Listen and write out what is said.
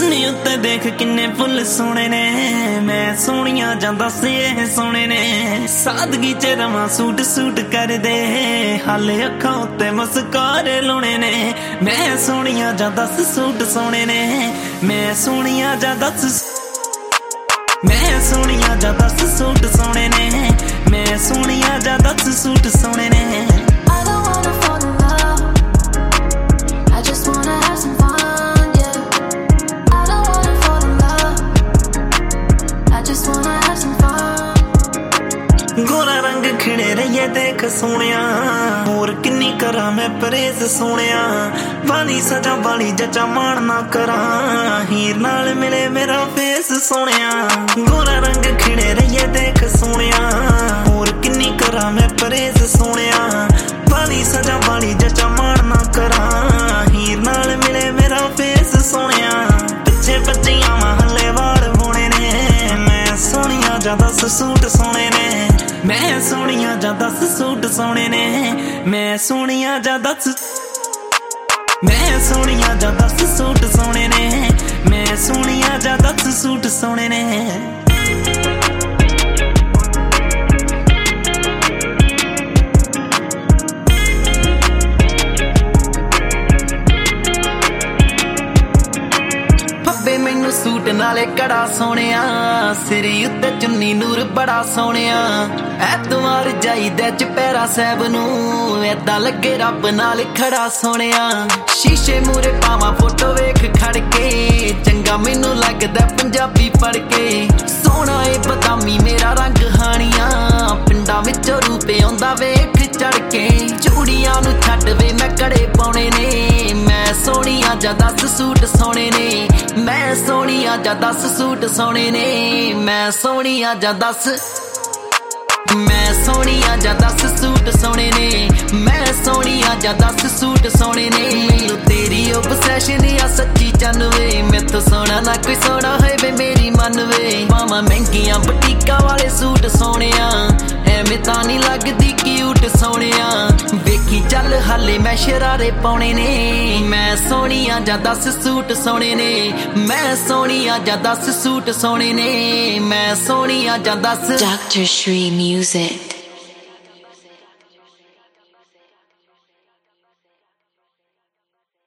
चुन्नी उत्ते देख किन्ने फुल सोने ने, मैं सोनिया जां दस ये सोने ने। सादगी च रवां सूट सूट कर दे, हाले अखां उत्ते मस्कारे लाने ने। मैं सोनिया जां दस सूट सोने ने, मैं सोनिया जां दस, मैं सोनिया जां दस सूट सोने ने, मैं सोनिया जां दस सूट सोने ने। गोरा रंग खिड़े रहिए देख सोनिया, होर किन्नी करा मैं परहेज सोनिया। वाली सजा वाली जचा मान ना करा, हीर नाल मिले मेरा फेस सोनिया। गोरा रंग खिड़े रहिए देख सोनिया, होर किन्नी करा मैं परहेज सोनिया। वाली सजा वाली जचा मान ना करा, हीर नाल मिले मेरा फेस सोनिया। पिछे बच्चियां महले वाल होने ने, मैं सोनिया जां दस सूट सोने ने। मैं सोनिया जां दस सूट सोने ने, मैं सोनिया जां दस, मैं सोनिया जां दस सूट सोने ने, मैं सोनिया जां दस सूट सोने ने। मैनू सूट नाले कड़ा सोनिया, सिरी उत्ते चुन्नी नूर बड़ा सोनिया। ऐतवार जाईदा चुपैरा साहब नू, ऐदां लगे रब नाल खड़ा सोनिया। शीशे मूरे पावां फोटो वेख खड़ के, चंगा मैनू लगदा पंजाबी पढ़ के। सोहना ए बदामी मेरा रंग हानिया, पिंडां विचों रूप आउंदा वेख चढ़ के। चूड़ियां नू छड्ड वे मैं कड़े पाउणे ने, मैं सोनिया जां दस सूट सोने ने। मैं सोनिया जां दस सूट सोने ने, मैं सोनिया जां दस, मैं सोनिया जां दस सूट सोने ने, मैं सोनिया जां दस सूट सोने ने। मैनू तेरी ओबसैशन आ सच्ची चन वे, मैथों सोना ना कोई सोना है वे मेरी मन वे। पावां महंगियां बुटीकां वाले सूट सोनिया, एवें तां नहीं लगदी क्यूट सोनिया। वेखी चल हाले मैं शरारे पाउणे ने, मैं सोनिया जां दस सूट सोने ने। मैं सोनिया जां दस सूट सोने ने, मैं सोनिया जां दस। Dr. Shree Music.